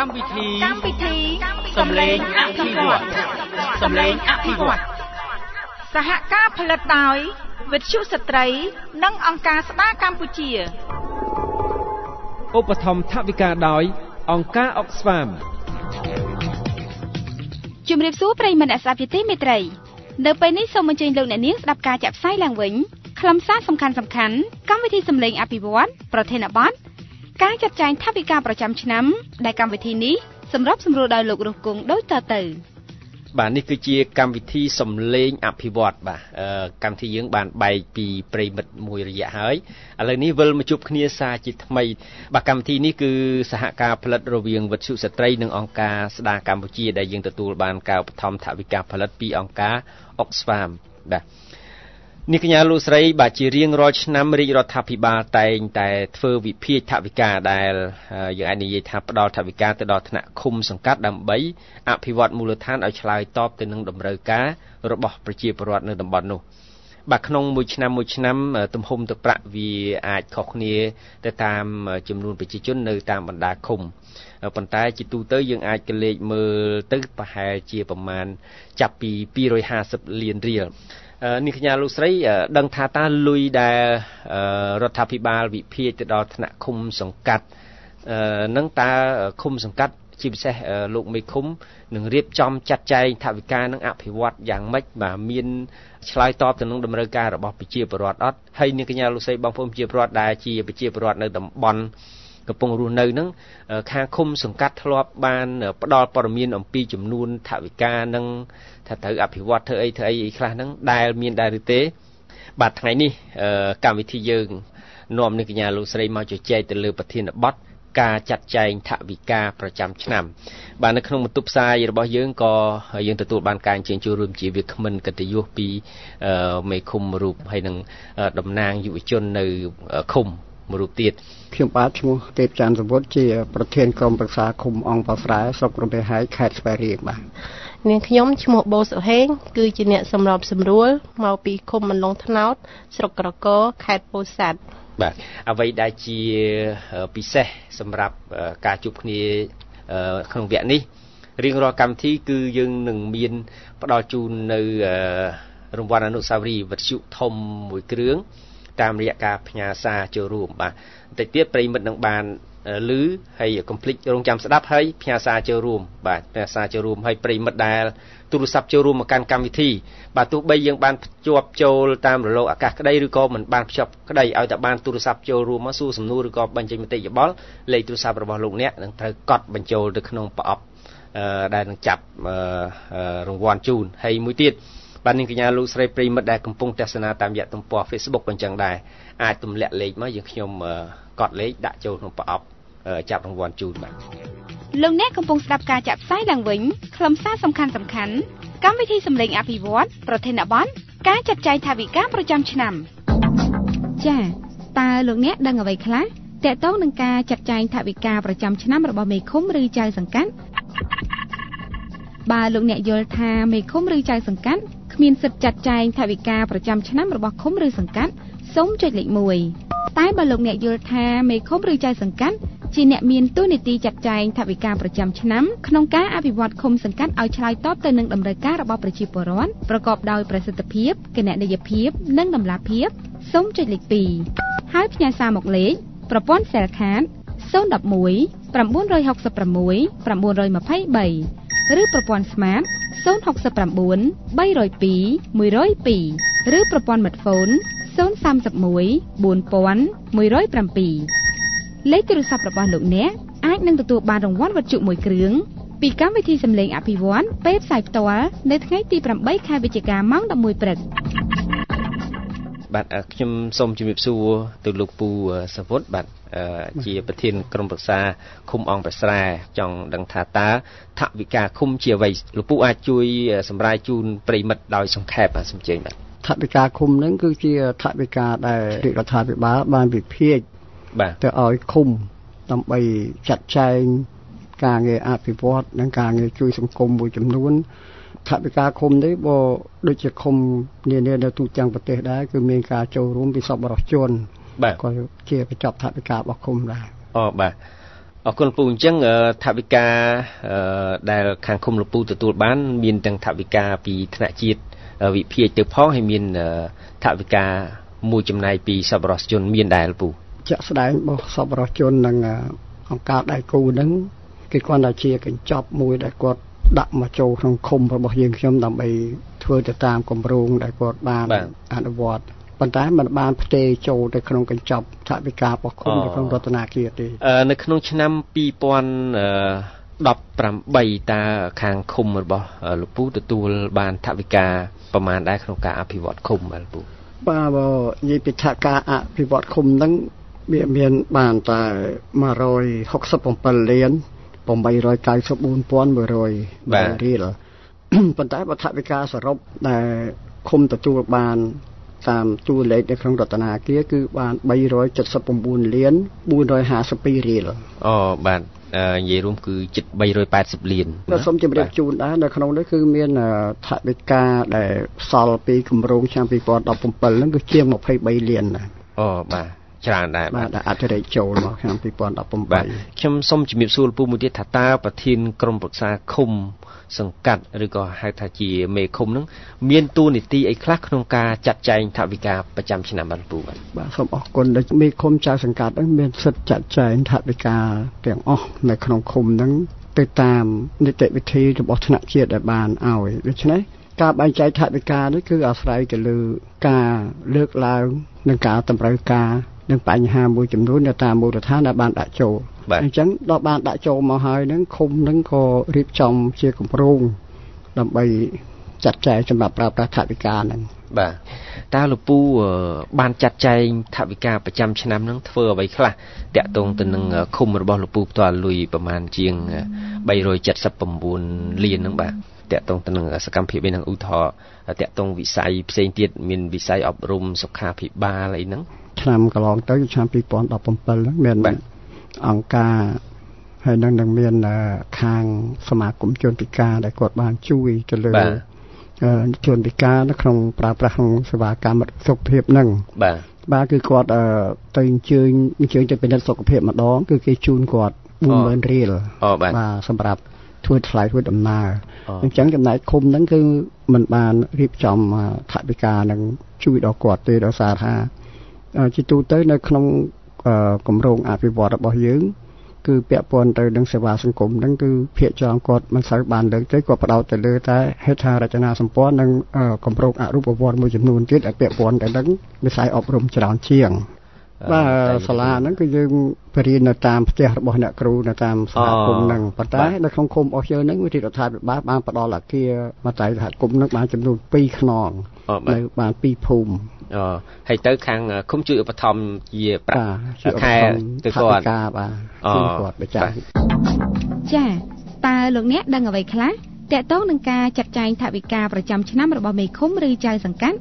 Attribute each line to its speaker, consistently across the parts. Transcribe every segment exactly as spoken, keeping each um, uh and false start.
Speaker 1: កម្មវិធី
Speaker 2: កម្មវិធី
Speaker 1: សំឡេងអភិវឌ្ឍសំឡេងអភិវឌ្ឍ
Speaker 2: សហការផលិតដោយវិទ្យុស្ត្រី និងអង្គការស្ដារកម្ពុជា
Speaker 3: ឧបត្ថម្ភថវិកាដោយអង្គការ Oxfam
Speaker 4: ជំរាបសួរប្រិយមិត្តអ្នកស្ដាប់ជាទីមេត្រីនៅពេលនេះសូមអញ្ជើញលោកអ្នកនាងស្ដាប់ការចាក់ផ្សាយឡើងវិញខ្លឹមសារសំខាន់ៗកម្មវិធីសំឡេងអភិវឌ្ឍប្រធានបទការចាត់ចែងថវិកាប្រចាំឆ្នាំដែលកម្មវិធីនេះសម្របសម្រួលដោយលោករស់គង់ដូចតទៅ
Speaker 3: បាទនេះគឺជាកម្មវិធីសំឡេងអភិវឌ្ឍបាទកម្មវិធីយើងបានបែកពីប្រិមិត្តមួយរយៈហើយឥឡូវនេះវិលមកជួបគ្នាសារជាថ្មីបាទកម្មវិធីនេះគឺសហការផលិតរវាងវិទ្យុស្ត្រីនិងអង្គការស្ដារកម្ពុជាដែលយើងទទួលបានការឧបត្ថម្ភថវិកាផលិតពីអង្គការ Oxfam បាទនេះកញ្ញាលោកស្រីបាទជារៀងរាល់ឆ្នាំរាជរដ្ឋាភិបាលតែងតែធ្វើវិភាគថវិកាដែលយើងអាចនិយាយថាផ្ដល់ថវិកាទៅដល់ថ្នាក់ឃុំសង្កាត់ដើម្បីអភិវឌ្ឍមូលដ្ឋានឲ្យឆ្លើយតបទៅនឹងតម្រូវការរបស់ប្រជាពលរដ្ឋនៅតំបន់នោះបាទក្នុងមួយឆ្នាំមួយឆ្នាំទំហំទឹកប្រាក់វាអាចខុសគ្នាទៅតាមចំនួនប្រជាជននៅតាមបណ្ដាឃុំប៉ុន្តែជាទូទៅយើងអាចកលេចមើលទៅប្រហែលជាប្រមាណចាប់ពីពីររយហាសិបលានរៀលនេះកញ្ញាលោកស្រីដឹងថាតើលុយដែលរដ្ឋាភិបាលវិភាគទៅដល់ថ្នាក់ឃុំសង្កាត់នឹងតើឃុំសង្កាត់ជាពិសេសលោកមេឃុំនឹងរៀបចំចាត់ចែងថវិកានឹងអភិវឌ្ឍយ៉ាងម៉េចបាទមានឆ្លើយតបទៅនឹងតម្រូវការរបស់ប្រជាពលរដ្ឋអត់ហើយនេះកញ្ញាលោកស្រីបងប្អូនប្រជាពលរដ្ឋដែលជាប្រជាពលរដ្ឋនៅតំបន់កំពុងរស់នៅនឹងខាងឃុំសង្កាត់ធ្លាប់បានផ្ដល់ព័ត៌មានអំពីចំនួនថវិកានឹងថាត្រូវអភិវឌ្ឍធ្វើអីធ្វើអីខ្លះហ្នឹងដែលមានដែរឬទេបាទថ្ងៃនេះកម្មវិធីយើងនាំនឹងកញ្ញាលោកស្រីមកជជែកទៅលើប្រធានបទការចាត់ចែងថវិកាប្រចាំឆ្នាំបាទនៅក្នុងបន្ទប់ផ្សាយរបស់យើងក៏យើងទទួលបានការអញ្ជើញចូលរួមជាវាគ្មិនកិត្តិយសពីមេឃុំរូបហើយនឹងតំណាងយុវជននៅឃុំមួយរូបទៀត
Speaker 5: ខ្ញុំបាទឈ្មោះទេពច័ន្ទសវុតជាប្រធានក្រុមប្រឹក្សាឃុំអង្គបស្រែស្រុករំពេហែកខេត្តស្វាយរៀងបាទ
Speaker 6: នាងខ្ញុំឈ្មោះបូសុហេងគឺជាអ្នកសម្របសម្រួលមកពីឃុំមន្លងថ្នោតស្រុកក្រកខេត្តពោធិ៍សាត់
Speaker 3: បាទអ្វីដែលជាពិសេសសម្រាប់ការជួបគ្នាក្នុងវគ្គនេះរៀងរាល់កម្មវិធីគឺយើងនឹងមានផ្ដល់ជូននៅរង្វាន់អនុស្សាវរីយ៍វិទ្យុធំមួយគ្រឿងតាមរយៈការផ្ញើសារចូលរួមបាទបន្តិចទៀតប្រិមិត្តនឹងបានឮហើយកុំភ្លេចរងចាំស្ដាប់ហើយផ្ញើសារចូលរួមបាទផ្ញើសារចូលរួមហើយប្រិមិត្តដែលទូរស័ព្ទចូលរួមមកកាន់កម្មវិធីបាទទោះបីយើងបានភ្ជាប់ចូលតាមរលកអាកាសក្តីឬក៏មិនបានភ្ជាប់ក្តីឲ្យតែបានទូរស័ព្ទចូលរួមមកសួរសំណួរឬក៏បញ្ចេញមតិយោបល់លេខទូរស័ព្ទរបស់លោកអ្នកនឹងត្រូវកត់បញ្ចូលទៅក្នុងប្រអប់ដែលនឹងចាប់រង្វាន់ជូនហើយមួយទៀតបាទនាងកញ្ញាលោកស្រីប្រិមិត្តដែលកំពុងទស្សនាតាមរយៈទំព័រ Facebook អញ្ចឹងដែរអាចទម្លាក់លេខមកយើងខ្ញុំកត់លេខដាក់ចូលក្នុងប្រអប់ចាប់រង្វាន់ជូនបាទ
Speaker 4: លោកអ្នកកំពុងស្ដាប់ការចាក់ផ្សាយឡើងវិញខ្លឹមសារសំខាន់ៗកម្មវិធីសំឡេងអភិវឌ្ឍប្រធានបទការចាត់ចែងថវិកាប្រចាំឆ្នាំចា៎តើលោកអ្នកដឹងអ្វីខ្លះទាក់ទងនឹងការចាត់ចែងថវិកាប្រចាំឆ្នាំរបស់មេឃុំឬចៅសង្កាត់បើលោកអ្នកយល់ថាមេឃុំឬចៅសង្កាត់គ្មានសិទ្ធិចាត់ចែងថវិកាប្រចាំឆ្នាំរបស់ឃុំឬសង្កាត់សូមចុចលេខមួយតែបើលោកអ្នកយល់ថាមេឃុំឬចៅសង្កាត់ជាអ្នកមានតួនាទីចាត់ចែងថវិកាប្រចាំឆ្នាំក្នុងការអភិវឌ្ឍឃុំសង្កាត់ឲ្យឆ្លើយតបទៅនឹងតម្រូវការរបស់ប្រជាពលរដ្ឋប្រកបដោយប្រសិទ្ធភាពគណនេយ្យភាពនិងតម្លាភាពសូមចុចលេខពីរហើយផ្ញើសារមកលេខប្រព័ន្ធ Cell Card ศูนย์ หนึ่ง หก 9 6 6 9 2 3 ឬប្រព័ន្ធ Smart ศูนย์ หก 9 3 0 2 1ศูนย์ 2 ឬប្រព័ន្ធ Smartphone ศูนย์ สาม หนึ่ง สี่ หนึ่ง หนึ่ง เจ็ด លេខទូរស័ព្ទរបស់លោកអ្នកអាចនឹងទទួលបានរង្វាន់វិទ្យុមួយគ្រឿងពីកម្មវិធីសំឡេងអភិវឌ្ឍពេលផ្សាយផ្ទាល់នៅថ្ងៃទីប្រាំបីខែវិច្ឆិកាម៉ោងដប់មួយព្រឹក
Speaker 3: បាទខ្ញុំសូមជម្រាបសួរទៅលោកពូសវុតបាទជាប្រធានក្រុមប្រឹក្សាឃុំអង្គប្រស្រែចង់ដឹងថាតើថវិកាឃុំជាអ្វីលោកពូអាចជួយសម្រាយជូនប្រិមិត្តដោយសង្ខេបបាទសូមអញ្ជើញបាទ
Speaker 5: ថវិកាឃុំហ្នឹងគឺជាថវិកាដែលរាជរដ្ឋាភិបាលបានវិភាគ
Speaker 3: បាទ
Speaker 5: ទៅឲ្យឃុំដើម្បីចាត់ចែងការងារអភិវឌ្ឍនិងការងារជួយសង្គមមួយចំនួនថវិកាឃុំនេះបើដូចជាឃុំនានានៅទូទាំងប្រទេសដែរគឺមានការចូលរួមពីសប្បុរសជន
Speaker 3: បាទ
Speaker 5: ក៏ជាបញ្ចប់ថវិការបស់ឃុំដែរ
Speaker 3: អូបាទអរគុណពូអញ្ចឹងថវិកាដែលខាងឃុំលោកពូទទួលបានមានទាំងថវិកាពីថ្នាក់ជាតិវិភាគទៅផងហើយមានថវិកាមួយចំណែកពីសប្បុរសជនមានដែរលោកពូ
Speaker 5: ជាក់ស្ដែងរបស់សប្បុរសជននិងអង្គការដៃគូហ្នឹងគេគ្រាន់តែជាកញ្ចប់មួយដែលគាត់ដាក់មកចូលក្នុងឃុំរបស់យើងខ្ញុំដើម្បីធ្វើទៅតាមគម្រោងដែលគាត់បានអនុវត្តប៉ុន្តែมันបានផ្ទេរចូលទៅក្នុងកញ្ចប់ថវិការបស់ឃុំនៅក្នុងរដ្ឋាភិបាលទេ
Speaker 3: នៅក្នុងឆ្នាំពីរពាន់ដប់ប្រាំបីតើខាងឃុំរបស់លោកពូទទួលបានថវិកាប្រមាណដែរក្នុងការអភិវឌ្ឍឃុំបាទលោកពូ
Speaker 5: បាទបើនិយាយពីថវិកាអភិវឌ្ឍឃុំហ្នឹងវាមានបានតែមួយរយហុកសិបប្រាំលានប្រាំបីរយកៅសិបបួនពាន់មួយរយរៀលប៉ុន្តែបើថវិកាសរុបដែលឃុំទទួលបានតាមតួលេខនៅក្នុងរដ្ឋាភិបាលគឺបានបីរយចិតសិប៩លានបួនរយហាសិបពីររៀល
Speaker 3: អូបាទនិយាយរួមគឺជិតបីរយប៉ែតសិបលាន
Speaker 5: ខ្ញុំសូមជម្រាបជូនដែរនៅក្នុងនេះគឺមានថវិកាដែលសល់ពីគម្រោងឆ្នាំពីរពាន់ដប់ប្រាំbảyហ្នឹងគឺជាងម្ភៃបីលានណា
Speaker 3: អូបាទច្រើនដែរ
Speaker 5: បាទអធិរាជចូលមកឆ្នាំពីរពាន់ដប់ប្រាំ
Speaker 3: bảyខ្ញុំសូមជំរាបសួរលោកពូមួយទៀតថាតើប្រធានក្រុមប្រឹក្សាឃុំសង្កាត់ឬក៏ហៅថាជាមេឃុំហ្នឹងមានតួនាទីអីខ្លះក្នុងការចាត់ចែងថវិកាប្រចាំឆ្នាំបាទពូបាទ
Speaker 5: បាទសូមអរគុណដែលមេឃុំចៅសង្កាត់ហ្នឹងមានសិទ្ធិចាត់ចែងថវិកាទាំងអស់នៅក្នុងឃុំហ្នឹងទៅតាមនីតិវិធីរបស់ថ្នាក់ជាតិដែលបានឲ្យដូច្នេះការបែងចែកថវិកានេះគឺអាស្រ័យទៅលើការលើកឡើងនិងការតម្រូវការនិងបញ្ហាមួយចំនួននៅតាមមូលដ្ឋានដែលបានដាក់ចូលអញ្ចឹងដល់បានដាក់ចូលមកហើយនឹងឃុំនឹងក៏រៀបចំជាគម្រោងដើម្បីចាត់ចែងសម្រាប់ប្រើប្រាស់ថវិកាហ្នឹង
Speaker 3: បាទតើលោកពូបានចាត់ចែងថវិកាប្រចាំឆ្នាំហ្នឹងធ្វើអ្វីខ្លះតាក់ទងទៅនឹងឃុំរបស់លោកពូផ្ទាល់លុយប្រមាណជាងបីរយចិតសិប៩លានហ្នឹងបាទតាក់ទងទៅនឹងសកម្មភាពឯហ្នឹងឧទាហរណ៍តាក់ទងវិស័យផ្សេងទៀតមានវិស័យអប់រំសុខាភិបាលអីហ្នឹង
Speaker 5: ឆ្នាំកន្លងទៅឆ្នាំពីរពាន់ដប់ប្រាំbảyហ្នឹងមានអង្គការហើយនឹងនឹងមានខាងសមាគមជនពិការដែលគាត់បានជួយទៅលើជនពិការនៅក្នុងប្រើប្រាស់ក្នុងសេវាកម្មសុខភាពហ្នឹង
Speaker 3: បាទ
Speaker 5: បាទគឺគាត់ទៅអញ្ជើញអញ្ជើញទៅពិនិត្យសុខភាពម្ដងគឺគេជូនគាត់បួនម៉ឺនរៀល
Speaker 3: បាទ
Speaker 5: សម្រាប់ធ្វើថ្លៃធ្វើដំណើរអញ្ចឹងចំណែកឃុំហ្នឹងគឺมันបានរៀបចំថវិកានឹងជួយដល់គាត់ទេដោយសារថាជាទូទៅនៅក្នុងគម្រោងអភិវឌ្ឍរបស់យើងគឺពាក់ព័ន្ធទៅនឹងសេវាសង្គមហ្នឹងគឺភាគច្រើនគាត់មិនសូវបានលើកទេគាត់បដោតទៅលើតែហេដ្ឋារចនាសម្ព័ន្ធនិងគម្រោងអរូបវ័នមួយចំនួនទៀតដែលពាក់ព័ន្ធទៅនឹងវិស័យអប់រំច្រើនជាងបាទសាលាហ្នឹងគឺយើងបរៀននៅតាមផ្ទះរបស់អ្នកគ្រូនៅតាមសហគមន៍ហ្នឹងប៉ុន្តែនៅក្នុងឃុំអស់យើងហ្នឹងវិទ្យារដ្ឋាភិបាលបានផ្ដល់អគារមកតែសហគមន៍ហ្នឹងបានចំនួនពីរខ្នងនៅបានពីរភូមិ
Speaker 3: អូហើយទៅខាងឃុំជួយឧបត្ថម្ភជាប្រាក់ខែទៅគាត់
Speaker 5: បាទជួយគាត់បញ្ចាំ
Speaker 4: ចាតើលោកអ្នកដឹងអ្វីខ្លះតាក់ទងនឹងការចាត់ចែងថវិកាប្រចាំឆ្នាំរបស់មេឃុំឬចៅសង្កាត់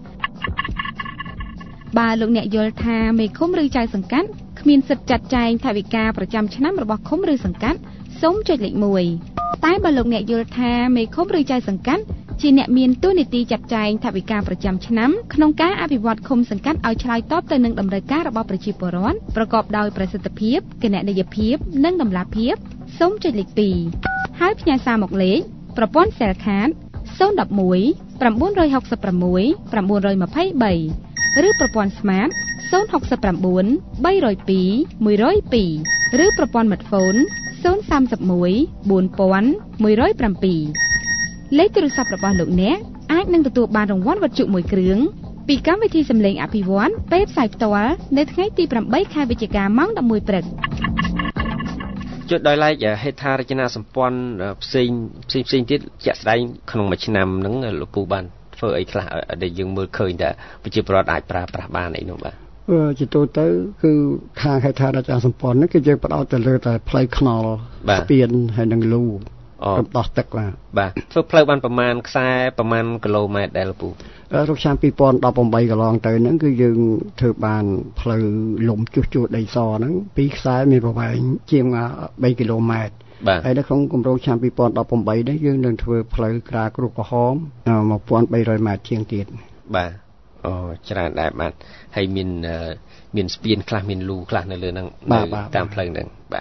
Speaker 4: បើលោកអ្នកយល់ថាមេឃុំឬចៅសង្កាត់គ្មានសិទ្ធិចាត់ចែងថវិកាប្រចាំឆ្នាំរបស់ឃុំឬសង្កាត់សូមចុចលេខមួយតែបើលោកអ្នកយល់ថាមេឃុំឬចៅសង្កាត់ជាអ្នកមានតួនាទីចាត់ចែងថវិកាប្រចាំឆ្នាំក្នុងការអភិវឌ្ឍឃុំសង្កាត់ឲ្យឆ្លើយតបទៅនឹងតម្រូវការរបស់ប្រជាពលរដ្ឋប្រកបដោយប្រសិទ្ធភាពគណនេយ្យភាពនិងតម្លាភាពសូមចុចលេខពីរហើយផ្ញើសារមកលេខប្រព័ន្ធ Cell Card ศูนย์ หนึ่ง หนึ่ง เก้า หก หก หก หก เก้า ยี่สิบสามឬប្រព័ន្ធ Smart ศูนย์ หก เก้า สาม ศูนย์ สอง ศูนย์ สอง หนึ่ง ศูนย์ ឬប្រព័ន្ធ Smartphone ศูนย์ สาม หนึ่ง สี่ หนึ่ง หนึ่ง เจ็ดលេខទូរស័ព្ទរបស់លោកអ្នកអាចនឹងទទួលបានរង្វាន់វត្ថុមួយគ្រឿងពីកម្មវិធីសម្លេងអភិវឌ្ឍពេលផ្សាយផ្ទាល់នៅថ្ងៃទីប្រាំបីខែវិច្ឆិកាម៉ោងដប់មួយព្រឹក
Speaker 3: ចុចដោយឡែកហេដ្ឋារចនាសម្ព័ន្ធផ្សេងផ្សេងផ្សេងទៀតជាក់ស្ដែងក្នុងមួយឆ្នាំហ្នឹងលោកពូបានធ្វើអីខ្លះដែលយើងមើលឃើញថាប្រជាពលរដ្ឋអាចប្រើប្រាស់បានអីនោះបាទ
Speaker 5: អឺជាទូទៅគឺខាងហេដ្ឋារចនាសម្ព័ន្ធហ្នឹងគឺយើងផ្ដោតទៅលើតែផ្លូវថ្នល់ស្ពានហើយនិងលូរំដោះទឹកបាទ
Speaker 3: បាទធ្វើផ្លូវបានប្រមាណខ្សែប្រមាណគីឡូម៉ែត្រដែរលោកពូ
Speaker 5: រកឆ្នាំពីរពាន់ដប់ប្រាំបីកន្លងទៅហ្នឹងគឺយើងធ្វើបានផ្លូវលំជួសជុលដីសហ្នឹងពីរខ្សែមានប្រវែងជាងបីគីឡូម៉ែត្រហើយនៅក្នុងគម្រោងឆ្នាំពីរពាន់ដប់ប្រាំបីនេះយើងនឹងធ្វើផ្លូវក្រាលគ្រូក្រហមមួយពាន់បីរយម៉ែត្រជាងទៀត
Speaker 3: បាទអូច្រើនដែរបាទហើយមានមានស្ពានខ្លះមានលូខ្លះនៅលើហ្នឹងតាមផ្លូវហ្នឹងបាទអ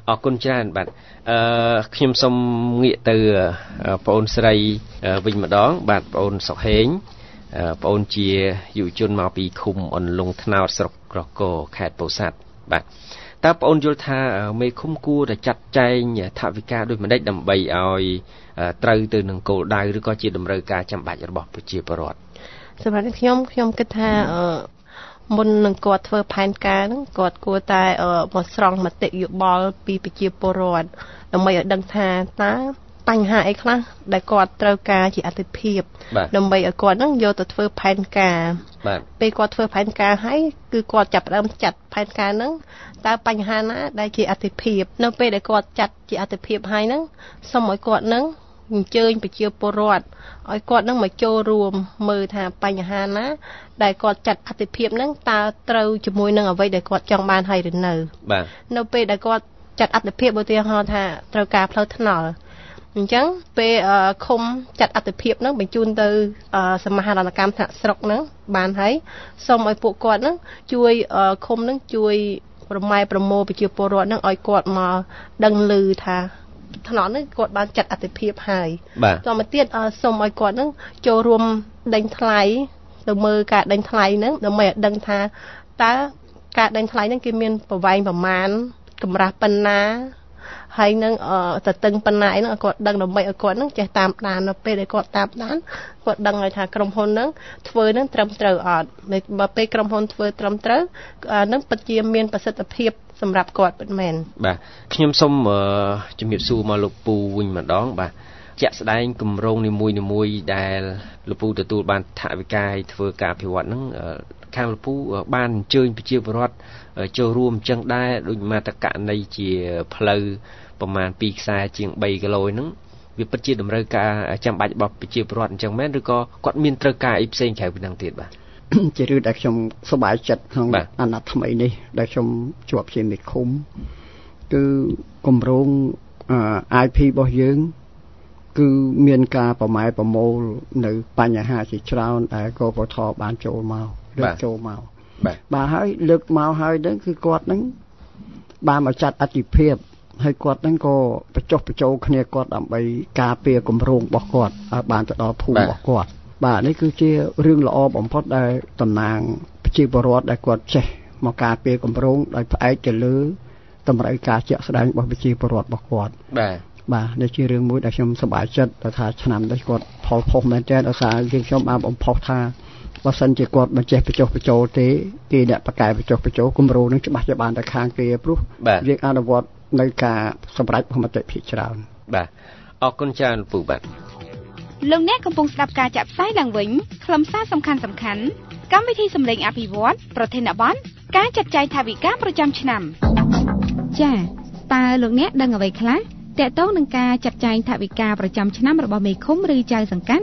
Speaker 3: អរគុណច្រើនបាទអឺខ្ញុំសូមងាកទៅបងអូនស្រីវិញម្ដងបាទបងអូនសុហេងបងអូនជាយុវជនមកពីឃុំអន្លង់ថ្នោតស្រុកក្រកោខេត្តពោធិ៍សាត់បាទតើបងអូនយល់ថាមេឃុំគួរតែចាត់ចែងថវិកាដូចម្ដេចដើម្បីឲ្យត្រូវទៅនឹងគោលដៅឬក៏ជាតម្រូវការចាំបាច់របស់ប្រជាពលរដ្ឋ
Speaker 6: សម្រាប់ខ្ញុំខ្ញុំគិតថាមុននឹងគាត់ធ្វើផែនការហ្នឹងគាត់គួរតែមកស្រង់មតិយោបល់ពីប្រជាពលរដ្ឋដើម្បីឲ្យដឹងថាតើបញ្ហាអីខ្លះដែលគាត់ត្រូវការជាអតិភិបដើម្បីឲ្យគាត់ហ្នឹងយកទៅធ្វើផែនការ
Speaker 3: បាទ
Speaker 6: ពេលគាត់ធ្វើផែនការហើយគឺគាត់ចាប់ផ្ដើមចាត់ផែនការហ្នឹងតើបញ្ហាណាដែលជាអតិភិបនៅពេលដែលគាត់ចាត់ជាអតិភិបហើយហ្នឹងសូមឲ្យគាត់ហ្នឹងអញ្ជើញប្រជាពលរដ្ឋឲ្យគាត់នឹងមកចូលរួមមើលថាបញ្ហាណាដែលគាត់ចាត់អតិភិបហ្នឹងតើត្រូវជាមួយនឹងអ្វីដែលគាត់ចង់បានហើយឬនៅ
Speaker 3: បាទ
Speaker 6: នៅពេលដែលគាត់ចាត់អតិភិបឧទាហរណ៍ថាត្រូវការផ្លូវថ្នល់អញ្ចឹងពេលឃុំចាត់អតិភិបហ្នឹងបញ្ជូនទៅសមាហរណកម្មថ្នាក់ស្រុកហ្នឹងបានហើយសូមឲ្យពួកគាត់ហ្នឹងជួយឃុំហ្នឹងជួយប្រម៉ែប្រមូលប្រជាពលរដ្ឋហ្នឹងឲ្យគាត់មកដឹងឮថាថ្នាក់នេះគាត់បានចាត់អតិភិបហើយតមកទៀតសូមឲ្យគាត់នឹងចូលរួមដេញថ្លៃទៅមើលការដេញថ្លៃហ្នឹងដើម្បីឲ្យដឹងថាតើការដេញថ្លៃហ្នឹងគេមានប្រវែងប្រមាណកម្រាស់ប៉ុណ្ណាហើយនឹងទៅតឹងប៉ុណ្ណាហ្នឹងឲ្យគាត់ដឹងដើម្បីឲ្យគាត់នឹងចេះតាមដាននៅពេលដែលគាត់តាមដានគាត់ដឹងហើយថាក្រុមហ៊ុនហ្នឹងធ្វើហ្នឹងត្រឹមត្រូវអត់បើពេលក្រុមហ៊ុនធ្វើត្រឹមត្រូវហ្នឹងពិតជាមានប្រសិទ្ធភាពសម្រាប់គាត់ពិតមែន
Speaker 3: បាទខ្ញុំសូមជំរាបសួរមកលោកពូវិញម្ដងបាទជាក់ស្ដែងគម្រោងនីមួយៗដែលលោកពូទទួលបានថវិកាឲ្យធ្វើការអភិវឌ្ឍហ្នឹងខាងលោកពូបានអញ្ជើញប្រជាពលរដ្ឋចូលរួមអញ្ចឹងដែរដូចមកតករណីជាផ្លូវប្រមាណពីរខ្សែជាងបីគីឡូហ្នឹងវាពិតជាតម្រូវការចាំបាច់របស់ប្រជាពលរដ្ឋអញ្ចឹងមែនឬក៏គាត់មានត្រូវការអីផ្សេងក្រៅពីហ្នឹងទៀតបាទ
Speaker 5: ជារឿងដែលខ្ញុំសប្បាយចិត្តក្នុងអាណត្តិថ្មីនេះដែលខ្ញុំជាប់ជាមេឃុំគឺគម្រោង អាយ ភី របស់យើងគឺមានការប្រម៉ែប្រមូលនៅបញ្ហាជាច្រើនដែលកពធបានចូលមកលើកចូលមក
Speaker 3: បាទ
Speaker 5: បាទហើយលើកមកហើយហ្នឹងគឺគាត់ហ្នឹងបានមកចាត់អតិភិបហើយគាត់ហ្នឹងក៏បញ្ចុះបញ្ចូលគ្នាគាត់ដើម្បីការពារគម្រោងរបស់គាត់ឲ្យបានទៅដល់ភូមិរបស់គាត់បាទនេះគឺជារឿងល្អបំផុតដែលតំណាងប្រជាពលរដ្ឋដែលគាត់ចេះមកការពារគម្រោងដោយផ្អែកទៅលើតម្រូវការជាក់ស្ដែងរបស់ប្រជាពលរដ្ឋរបស់គាត់
Speaker 3: បាទ
Speaker 5: បាទនេះជារឿងមួយដែលខ្ញុំសប្បាយចិត្តដែលថាឆ្នាំនេះគាត់ផលផុសមែនទែនដោយសារយើងខ្ញុំបានបំផុសថាបើសិនជាគាត់មិនចេះបញ្ចុះបញ្ចូលទេគេអ្នកបកកែបញ្ចុះបញ្ចូលគម្រោងនឹងច្បាស់ជាបានតែខាងគេព្រោះយើងអនុវត្តនៅការសម្រេចរបស់មតិភាគច្រើន
Speaker 3: បាទអរគុណច្រើនពូបាទ
Speaker 4: លោកអ្នកកំពុងស្ដាប់ការចាក់ផ្សាយឡើងវិញខ្លឹមសារសំខាន់សំខាន់កម្មវិធីសម្លេងអភិវឌ្ឍប្រធានបទការចាត់ចែងថវិកាប្រចាំឆ្នាំចា៎តើលោកអ្នកដឹងអ្វីខ្លះទាក់ទងនឹងការចាត់ចែងថវិកាប្រចាំឆ្នាំរបស់មេឃុំឬចៅសង្កាត់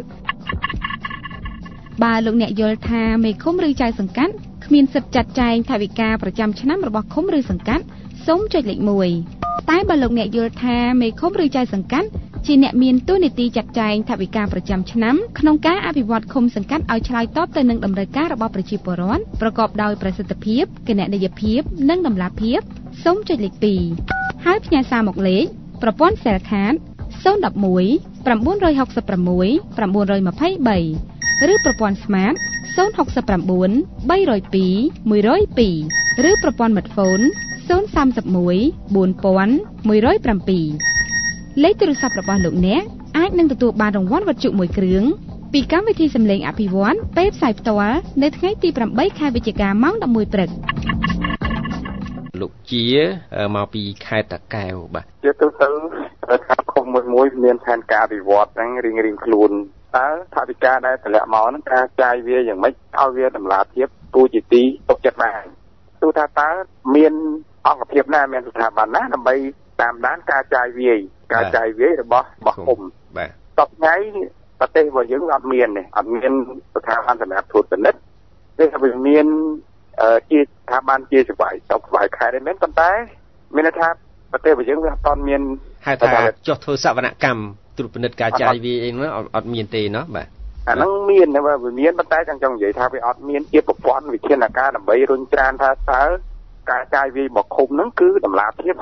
Speaker 4: បើលោកអ្នកយល់ថាមេឃុំឬចៅសង្កាត់គ្មានសិទ្ធិចាត់ចែងថវិកាប្រចាំឆ្នាំរបស់ឃុំឬសង្កាត់សូមចុចលេខមួយតែបើលោកអ្នកយល់ថាមេឃុំឬចៅសង្កាត់ជាអ្នកមានតួនាទីចាត់ចែងថវិកាប្រចាំឆ្នាំក្នុងការអភិវឌ្ឍឃុំសង្កាត់ឲ្យឆ្លើយតបទៅនឹងតម្រូវការរបស់ប្រជាពលរដ្ឋប្រកបដោយប្រសិទ្ធភាពគណនេយ្យភាពនិងតម្លាភាពសូមចុចលេខពីរហើយផ្ញើសារមកលេខប្រព័ន្ធ Cell Card ศูนย์ หนึ่ง หนึ่ง เก้า หก หก หก หก สาม เก้า สอง สามឬប្រព័ន្ធ Smart ศูนย์ หก เก้า สาม สาม ศูนย์ สอง หนึ่ง สอง ឬប្រព័ន្ធ Smartphone ศูนย์ สาม หนึ่ง สี่ หนึ่ง หนึ่ง เจ็ด លេខទូរស័ព្ទរបស់លោកអ្នកអាចនឹងទទួលបានរង្វាន់វត្ថុមួយគ្រឿងពីកម្មវិធីសម្លេងអភិវឌ្ឍពេលផ្សាយផ្ទាល់នៅថ្ងៃទីប្រាំបីខែវិច្ឆិកាម៉ោងដប់មួយព្រឹក
Speaker 3: លោកជាមកពីខេត្តតាកែវបាទ
Speaker 7: ជាទូទៅខាងឃុំមួយមួយមានផែនការអភិវឌ្ឍហ្នឹងរៀងរៀងខ្លួនតើថវិកាដែលតម្លាក់មកហ្នឹងការចាយវាយ៉ាងម៉េចឲ្យវាតម្លាភាពទូជាទីទុកចិត្តបានទូថាតើមានអង្គភាពណាមានស្ថាប័នណាដើម្បីតាមដានការចាយវាយការចាយវាយរបស់របស់ឃុំ
Speaker 3: បាទ
Speaker 7: តបថ្ងៃប្រទេសរបស់យើងអត់មានទេអត់មានស្ថាប័នសម្រាប់ត្រួតពិនិត្យទេវាមានជាស្ថាប័នជាស្វ័យស្វ័យខេត្តហ្នឹងមែនប៉ុន្តែមានថាប្រទេសរបស់យើងវាអត់មាន
Speaker 3: ហៅថាចុះធ្វើសវនកម្មត្រួតពិនិត្យការចាយវាយអីហ្នឹងអត់មានទេណោះបាទ
Speaker 7: អាហ្នឹងមានតែវាមានប៉ុន្តែចង់ចង់និយាយថាវាអត់មានជាប្រព័ន្ធវិធានការដើម្បីរុញច្រានថាតើការចាយវាយរបស់ឃុំហ្នឹងគឺតម្លាភាពហើយទុ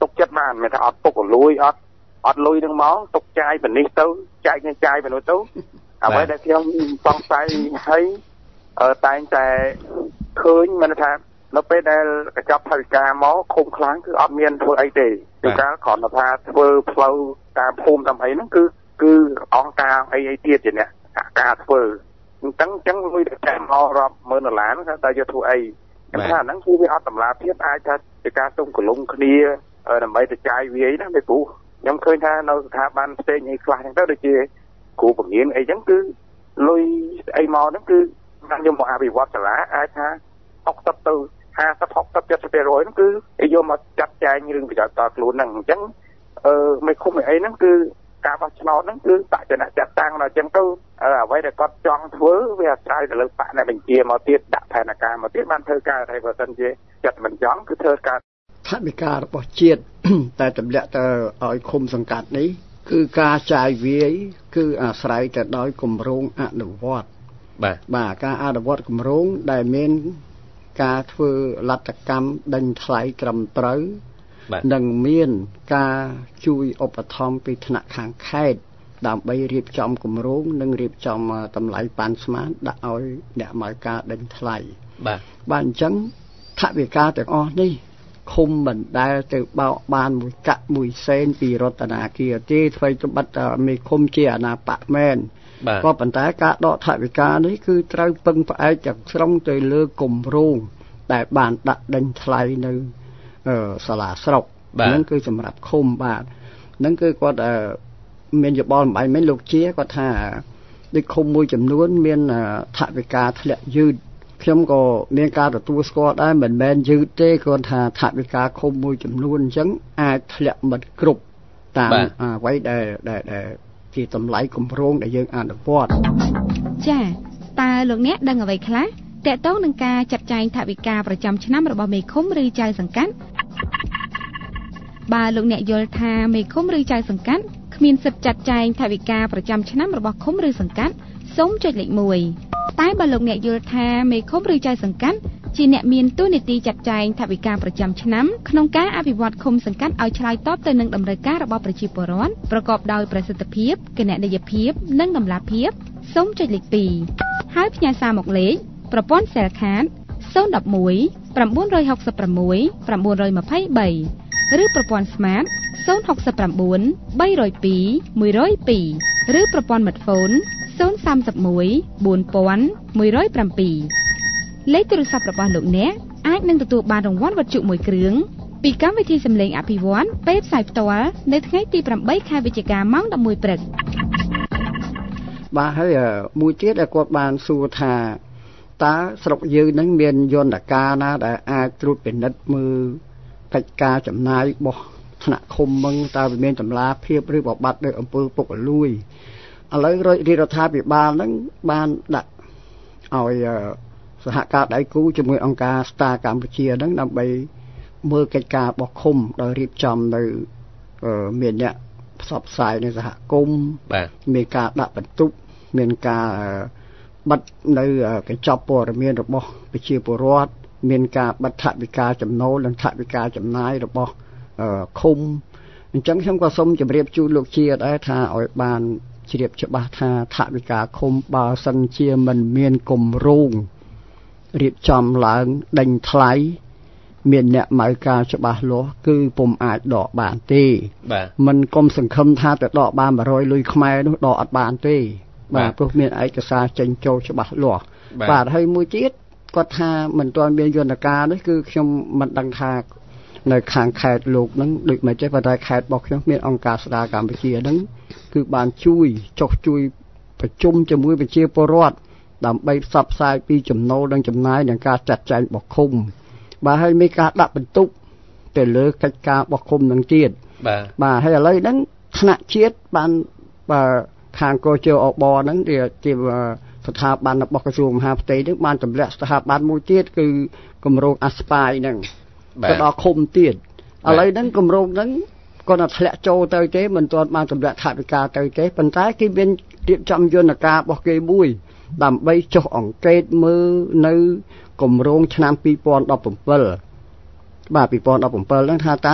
Speaker 7: ទុកចិត្តបានមិនថាអត់ពុកលួយអត់អត់លុយនឹងមកទុកចាយបនេះទៅចាយនឹងចាយបនោះទៅអ្វីដែលខ្ញុំសង្ស័យហើយតែងតែឃើញមិនថានៅពេលដែលកញ្ចប់ថវិកាមកឃុំខ្លាំងគឺអត់មានធ្វើអីទេគឺការគ្រាន់តែថាធ្វើផ្លូវតាមភូមិតាមអីហ្នឹងគឺគឺអង្គការអីអីទៀតជាអ្នកការធ្វើអញ្ចឹងអញ្ចឹងលុយតែមករាប់ម៉ឺនដុល្លារហ្នឹងតែយកធ្វើអីខ្ញុំថាហ្នឹងគឺវាអត់តម្លាភាពអាចថាជាការសុំកលុំគ្នាដើម្បីទៅចាយវាយណាមេគ្រូខ្ញុំឃើញថានៅស្ថាប័នផ្សេងអីខ្លះហ្នឹងទៅដូចជាគ្រូបង្រៀនអីចឹងគឺលុយអីមកហ្នឹងគឺបានយកមកអភិវឌ្ឍសាលាអាចថាហុកសិបទៅห้าสิบ หกสิบ เจ็ดสิบ เปอร์เซ็นต์ហ្នឹងគឺយកមកចាត់ចែងរឿងប្រយោជន៍តខ្លួនហ្នឹងអញ្ចឹងអឺមិនគុំអីហ្នឹងគឺការបោះឆ្នោតហ្នឹងគឺបច្ចុប្បន្នចាត់តាំងដល់អញ្ចឹងទៅអ្វីដែលគាត់ចង់ធ្វើវាអាស្រ័យទៅលើបកអ្នកបញ្ជាមកទៀតដាក់ផែនការមកទៀតបានធ្វើការតែបើសិនជាចិត្តមិនចង់គឺធ្វើការ
Speaker 5: ថវិការបស់ជាតិតែទម្លាក់ទៅឲ្យឃុំសង្កាត់នេះគឺការចាយវាយគឺអាស្រ័យទៅដោយគម្រោងអនុវត្ត
Speaker 3: បាទ
Speaker 5: បាទការអនុវត្តគម្រោងដែលមានការធ្វើលទ្ធកម្មដេញថ្លៃត្រឹមត្រូវនិងមានការជួយឧបត្ថម្ភពីថ្នាក់ខាងខេត្តដើម្បីរៀបចំគម្រោងនិងរៀបចំតម្លៃប៉ាន់ស្មានដាក់ឲ្យអ្នកមកការដេញថ្លៃ
Speaker 3: បាទ
Speaker 5: បាទអញ្ចឹងថវិកាទាំងអស់នេះឃុំមិនដែលទៅបោកបានមួយកាក់មួយសេនពីរដ្ឋាភិបាលទេធ្វើត្បិតតែមេឃុំជាអាណាបកមែនក៏ប៉ុន្តែការដកថវិកានេះគឺត្រូវពឹងផ្អែកទាំងស្រុងទៅលើគម្រោងដែលបានដាក់ដេញថ្លៃនៅសាលាស្រុកហ្នឹងគឺសម្រាប់ឃុំបាទហ្នឹងគឺគាត់មានយោបល់មិនមែនលោកជាគាត់ថាដូចឃុំមួយចំនួនមានថវិកាធ្លាក់យឺតខ្ញុំក៏មានការទទួលស្គាល់ដែរមិនមែនយឺតទេគាត់ថាថវិកាឃុំមួយចំនួនអញ្ចឹងអាចធ្លាក់មិនគ្រប់តាមអ្វីដែលដែលជាតម្លៃគម្រោងដែលយើងអនុវត្ត
Speaker 4: ចាតើលោកអ្នកដឹងអ្វីខ្លះតកតងនឹងការចាត់ចែងថវិកាប្រចាំឆ្នាំរបស់មេឃុំឬចៅសង្កាត់បើលោកអ្នកយល់ថាមេឃុំឬចៅសង្កាត់គ្មានសិទ្ធិចាត់ចែងថវិកាប្រចាំឆ្នាំរបស់ឃុំឬសង្កាត់សូមចុចលេខមួយតែបើលោកអ្នកយល់ថាមេឃុំឬចៅសង្កាត់ជាអ្នកមានតួនាទីចាត់ចែងថវិកាប្រចាំឆ្នាំក្នុងការអភិវឌ្ឍឃុំសង្កាត់ឲ្យឆ្លើយតបទៅនឹងតម្រូវការរបស់ប្រជាពលរដ្ឋប្រកបដោយប្រសិទ្ធភាពគណនេយ្យភាពនិងតម្លាភាពសូមចុចលេខពីរហើយផ្ញើសារមកលេខប្រព័ន្ធ Cell Card ศูนย์ หนึ่ง หก 9 6 6 9 2 3 ឬប្រព័ន្ធ Smart ศูนย์ หก 9 3 0 2 1ศูนย์ 2ឬប្រព័ន្ធ Smartphone ศูนย์ สาม หนึ่ง สี่ หนึ่ง หนึ่ง เจ็ด លេខទូរស័ព្ទរបស់លោកអ្នកអាចនឹងទទួលបានរង្វាន់វត្ថុមួយគ្រឿងពីកម្មវិធីសម្លេងអភិវឌ្ឍពេលផ្សាយផ្ទាល់នៅថ្ងៃទីប្រាំបីខែវិច្ឆិកាម៉ោងដប់មួយព្រឹក
Speaker 5: បាទហើយមួយទៀតដែលគាត់បានសួរថាតើស្រុកយើងនឹងមានយន្តការណាដែលអាចត្រួតពិនិត្យមើលកិច្ចការចំណាយរបស់ថ្នាក់ឃុំមឹងតើវាមានតម្លាភាពឬបបាត់ដោយអំពើពុករលួយឥឡូវរដ្ឋាភិបាលនឹងបានដាក់ឲ្យសហការដៃគូជាមួយអង្គការ Star កម្ពុជាហ្នឹងដើម្បីមើលកិច្ចការរបស់ឃុំដោយរៀបចំនៅមានអ្នកផ្សព្វផ្សាយនៅសហគមន៍មានការដាក់បន្ទុកមានការបិទនៅកញ្ចប់ព័ត៌មានរបស់ប្រជាពលរដ្ឋមានការបិទថវិកាចំណូលនិងថវិកាចំណាយរបស់ឃុំអញ្ចឹងខ្ញុំក៏សូមជម្រាបជូនលោកជាដែរថាឲ្យបានជ្រាបច្បាស់ថាថវិកាឃុំបើសិនជាមិនមានគម្រោងរៀបចំឡើងដេញថ្លៃមានអ្នកម៉ៅការច្បាស់លាស់គឺពុំអាចដកបានទេមិនកុំសង្ឃឹមថាទៅដកបានone hundredលុយខ្មែរនោះដកអត់បានទេបាទព្រោះមានឯកសារចេញចូលច្បាស់លាស់បាទហើយមួយទៀតគាត់ថាមិនទាន់មានយន្តការនេះគឺខ្ញុំមិនដឹងថានៅខាងខេត្តលោកហ្នឹងដូចមិនចេះប៉ុន្តែខេត្តរបស់ខ្ញុំមានអង្គការស្ដារកម្ពុជាហ្នឹងគឺបានជួយចុះជួយប្រជុំជាមួយប្រជាពលរដ្ឋដើម្បីផ្សព្វផ្សាយពីចំណូលនិងចំណាយនិងការចាត់ចែងរបស់ឃុំបាទហើយមានការដាក់បន្ទុកទៅលើកិច្ចការរបស់ឃុំនឹងទៀត
Speaker 3: បាទ
Speaker 5: បាទហើយឥឡូវហ្នឹងថ្នាក់ជាតិបានបាទខាងកោជអបហ្នឹងវាជាស្ថាប័នរបស់ក្រសួងមហាផ្ទៃហ្នឹងបានទម្លាក់ស្ថាប័នមួយទៀតគឺគម្រោងអាស្ប៉ាយហ្នឹងទៅដល់ឃុំទៀតឥឡូវហ្នឹងគម្រោងហ្នឹងគាត់តែធ្លាក់ចូលទៅទេមិនទាន់បានទម្លាក់ថវិកាទៅទេប៉ុន្តែគេមានរៀបចំយន្តការរបស់គេមួយដើម្បីចុះអង្កេតមើលនៅគម្រោងឆ្នាំtwo thousand seventeenបាទtwo thousand seventeenហ្នឹងថាតើ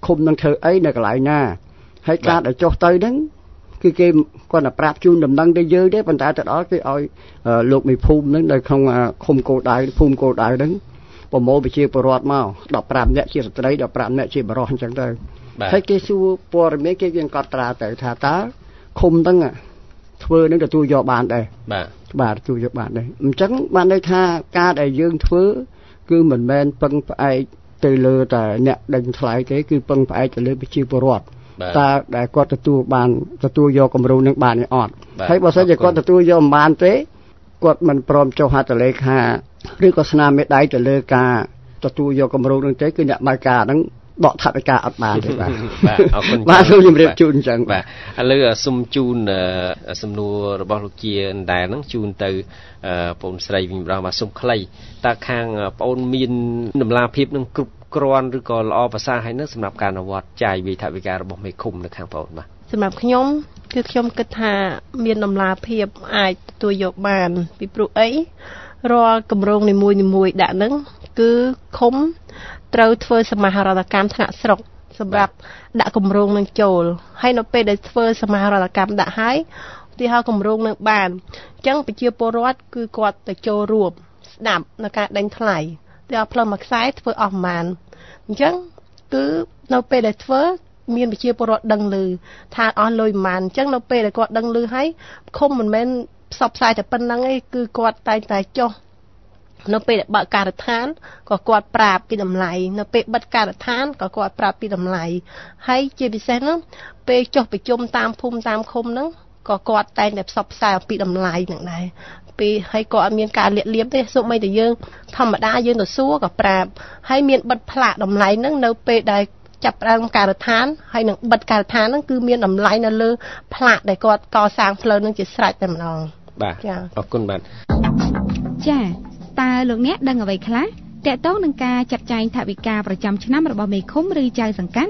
Speaker 5: ឃុំនឹងធ្វើអីនៅកន្លែងណាហើយការដែលចុះទៅហ្នឹងគឺគេគាត់តែប្រាប់ជូនដំណឹងទៅយើងទេប៉ុន្តែទៅដល់គេឲ្យលោកមេភូមិហ្នឹងនៅក្នុងឃុំគោលដៅភូមិគោលដៅហ្នឹងប្រមូលប្រជាពលរដ្ឋមកដប់ប្រាំនាក់ជាស្ត្រីដប់ប្រាំនាក់ជាបរិសុទ្ធអញ្ចឹងទៅហើយគេសួរព័ត៌មានគេយើងកត់ត្រាទៅថាតើឃុំហ្នឹងធ្វើនឹងទទួលយកបានដែរ
Speaker 3: បាទ
Speaker 5: បាទទទួលយកបានដែរអញ្ចឹងបានន័យថាការដែលយើងធ្វើគឺមិនមែនពឹងផ្អែកទៅលើតែអ្នកដេញថ្លៃទេគឺពឹងផ្អែកទៅលើប្រជាពលរដ្ឋតើដែលគាត់ទទួលបានទទួលយកគម្រោងនឹងបានអត់ហើយបើសិនជាគាត់ទទួលយកមិនបានទេគាត់មិនព្រមចុះហត្ថលេខាឬក៏ស្នាមមេដៃទៅលើការទទួលយកគម្រោងនឹងទេគឺអ្នកបើកការហ្នឹងដកថវិកាអត់បានទេបាទ
Speaker 3: បាទអរគុណ
Speaker 5: បាទសូមជម្រាបជូនអញ្ចឹង
Speaker 3: បាទឥឡូវសូមជូនសំណួររបស់លោកជាដែរហ្នឹងជូនទៅបងស្រីវិញម្ដងបាទសូមខ្លីតើខាងបងមានតម្លាភាពនឹងគ្រប់គ្រាន់ឬក៏ល្អប្រសើរហើយនឹងសម្រាប់ការអនុវត្តចាយវិថវិការបស់មេឃុំនៅខាងបងបាទ
Speaker 6: សម្រាប់ខ្ញុំគឺខ្ញុំគិតថាមានតម្លាភាពអាចទទួលយកបានពីព្រោះអីរាល់គម្រោងនីមួយៗដាក់ហ្នឹងគឺឃុំត្រូវធ្វើសមាហរណកម្មថ្នាក់ស្រុកសម្រាប់ដាក់គម្រោងនឹងចូលហើយនៅពេលដែលធ្វើសមាហរណកម្មដាក់ហើយឧទាហរណ៍គម្រោងនឹងបានអញ្ចឹងប្រជាពលរដ្ឋគឺគាត់ទៅចូលរួមស្ដាប់នៅការដេញថ្លៃតែផ្លូវមួយខ្សែធ្វើអស់ប្រមាណអញ្ចឹងគឺនៅពេលដែលធ្វើមានប្រជាពលរដ្ឋដឹងឮថាអស់លុយប្រមាណអញ្ចឹងនៅពេលដែលគាត់ដឹងឮហើយឃុំមិនមែនផ្សព្វផ្សាយតែប៉ុណ្្នឹងទេគឺគាត់តែងតែចុះនៅពេលបើកការដ្ឋានក៏គាត់ប្រាប់ពីតម្លៃនៅពេលបិទការដ្ឋានក៏គាត់ប្រាប់ពីតម្លៃហើយជាពិសេសនោះពេលចុះប្រជុំតាមភូមិតាមឃុំហ្នឹងក៏គាត់តែងតែផ្សព្វផ្សាយអំពីតម្លៃហ្នឹងដែរពេលហើយក៏អត់មានការលាក់លៀមទេសូម្បីតែយើងធម្មតាយើងទៅសួរក៏ប្រាប់ហើយមានបិទផ្លាកតម្លៃហ្នឹងនៅពេលដែលចាប់ផ្ដើមការដ្ឋានហើយនឹងបិទការដ្ឋានហ្នឹងគឺមានតម្លៃនៅលើផ្លាកដែលគាត់កសាងផ្លូវហ្នឹងជាស្រេចតែម្ដង
Speaker 3: បាទអរគុណបាទ
Speaker 4: ចាតើលោកអ្នកដឹងអ្វីខ្លះទាក់ទងនឹងការចាត់ចែងថវិកាប្រចាំឆ្នាំរបស់មេឃុំឬចៅសង្កាត់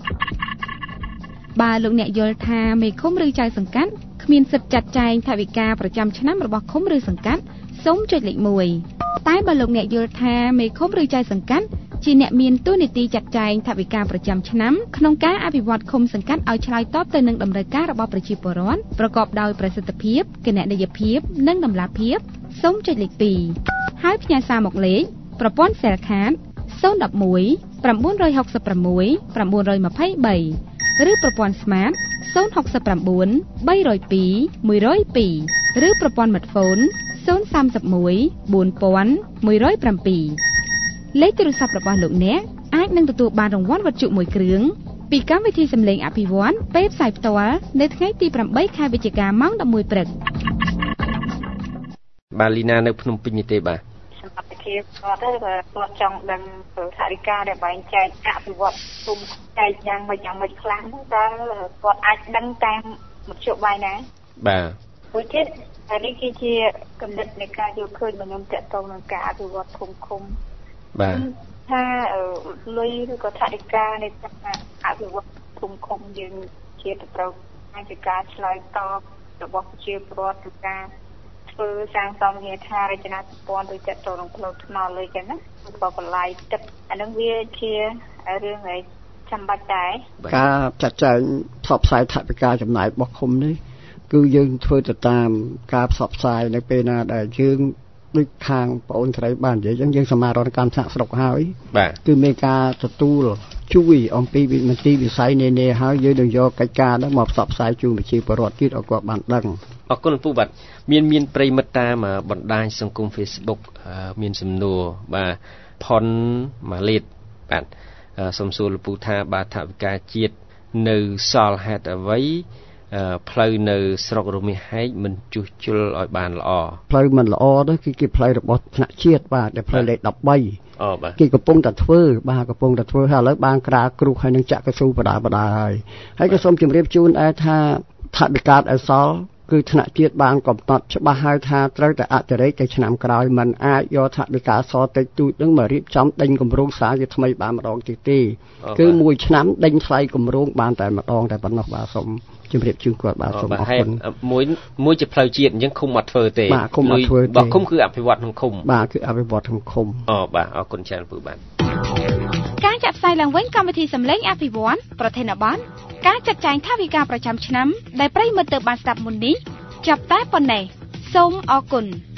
Speaker 4: បើលោកអ្នកយល់ថាមេឃុំឬចៅសង្កាត់គ្មានសិទ្ធិចាត់ចែងថវិកាប្រចាំឆ្នាំរបស់ឃុំឬសង្កាត់សូមចុចលេខមួយតែបើលោកអ្នកយល់ថាមេឃុំឬចៅសង្កាត់ជាអ្នកមានតួនាទីចាត់ចែងថវិកាប្រចាំឆ្នាំក្នុងការអភិវឌ្ឍឃុំសង្កាត់ឲ្យឆ្លើយតបទៅនឹងតម្រូវការរបស់ប្រជាពលរដ្ឋប្រកបដោយប្រសិទ្ធភាពគណនេយ្យភាពនិងតម្លាភាពសូមចុចលេខពីរហើយផ្ញើសារមកលេខប្រព័ន្ធ Cell Card ศูนย์ หนึ่ง หนึ่ง เก้า หก หก หก หก หนึ่ง เก้า ยี่ สามឬប្រព័ន្ធ Smart ศูนย์ หก เก้า สาม สาม ศูนย์ สอง ศูนย์ สอง ឬប្រព័ន្ធ Smartphone ศูนย์ สาม หนึ่ง สี่ หนึ่ง หนึ่ง ศูนย์ เจ็ดលេខទូរស័ព្ទរបស់លោកអ្នកអាចនឹងទទួលបានរង្វាន់វត្ថុមួយគ្រឿងពីកម្មវិធីសម្លេងអភិវឌ្ឍពេលផ្សាយផ្ទាល់នៅថ្ងៃទីប្រាំបីខែវិច្ឆិកាម៉ោងដប់មួយព្រឹក
Speaker 3: បាទលីណានៅភ្នំពេញទេបាទ
Speaker 1: សម្រាប់វិធីគាត់ទៅគាត់ចង់ដឹងថវិកាដែលបែងចែកអភិវឌ្ឍភូមិចែកយ៉ាងម៉េចយ៉ាងម៉េចខ្លះហ្នឹងតើគាត់អាចដឹងតាមមធ្យោបាយណា
Speaker 3: បាទ
Speaker 1: មួយទៀតនេះគឺជាគំនិតនៃការយល់ឃើញរបស់ខ្ញុំទាក់ទងនឹងការអភិវឌ្ឍភូមិឃុំ
Speaker 3: បាទ
Speaker 1: ថាលុយឬក៏ថវិកានៃការអភិវឌ្ឍភូមិឃុំយើងជាទៅត្រូវអាចការឆ្លើយតបរបស់ប្រជាពលរដ្ឋគឺការធ្វើសាងសង់ងារថារចនាសម្ព័ន្ធដោយចាត់ចូលក្នុងផ្លូវថ្នល់អីចឹងណាឬក៏បន្លាយទឹកអានឹងវាជារឿងឯងចាំបាច់ដែរ
Speaker 5: ការចាត់ចែងផ្សព្វផ្សាយថវិកាចំណាយរបស់ឃុំនេះគឺយើងធ្វើទៅតាមការផ្សព្វផ្សាយនៅពេលណាដែលយើងដូចខាងបងអូនស្រីបាននិយាយអញ្ចឹងយើងសមារណកម្មថ្នាក់ស្រុកហើយគឺមានការទទួលជួយអំពីវិមន្ទីរវិស័យនានាហើយយើងនឹងយកកិច្ចការនោះមកផ្សព្វផ្សាយជូនប្រជាពលរដ្ឋទៀតឲ្យគាត់បានដឹង
Speaker 3: អរគុណពូបាទមានមានប្រិមិត្តតាមបណ្ដាញសង្គម Facebook មានសំណួរបាទផុនម៉ាលីតបាទសូមសួរលោកពូថាបាទថវិកាជាតិនៅសល់ហេតុអ្វីផ្លូវនៅស្រុករមាសហែកមិនជួសជុលឲ្យបានល្អ
Speaker 5: ផ្លូវមិនល្អនោះគឺជាផ្លូវរបស់ថ្នាក់ជាតិបាទដែលផ្លូវលេខដប់បី
Speaker 3: អូបាទ
Speaker 5: គេកំពុងតែធ្វើបាទកំពុងតែធ្វើហើយឥឡូវបានក្រាលគ្រូហើយនឹងចាក់កស៊ូបដាបដាហើយហើយក៏សូមជម្រាបជូនដែរថាថវិកាអសល់គឺថ្នាក់ជាតិបានកំណត់ច្បាស់ហើយថាត្រូវតែអតិរេកទៅឆ្នាំក្រោយមិនអាចយកថវិកាសតិចតួចនឹងមករៀបចំដេញគម្រោងសារជាថ្មីបានម្ដងទៀតទេគឺមួយឆ្នាំដេញថ្លៃគម្រោងបានតែម្ដងតែប៉ុណ្ណោះបាទសូមជម្រាបជូនគាត់បាទសូមអរគុណ
Speaker 3: មួយមួយជាផ្លូវជាតិអញ្ចឹងឃុំអត់ធ្វើទេ
Speaker 5: បាទឃុំអត់ធ្វើទេ
Speaker 3: បាទឃុំគឺអភិវឌ្ឍក្នុងឃុំ
Speaker 5: បាទគឺអភិវឌ្ឍក្នុងឃុំ
Speaker 3: អូបាទអរគុណច្រើនពូបាទ
Speaker 4: ការចាក់ផ្សាយឡើងវិញកម្មវិធីសម្លេងអភិវឌ្ឍប្រធានបទការចាត់ចែងថវិកាប្រចាំឆ្នាំដែលប្រិយមិត្តទើបបានស្ដាប់មុននេះចាប់តែប៉ុណ្ណេះសូមអរគុណ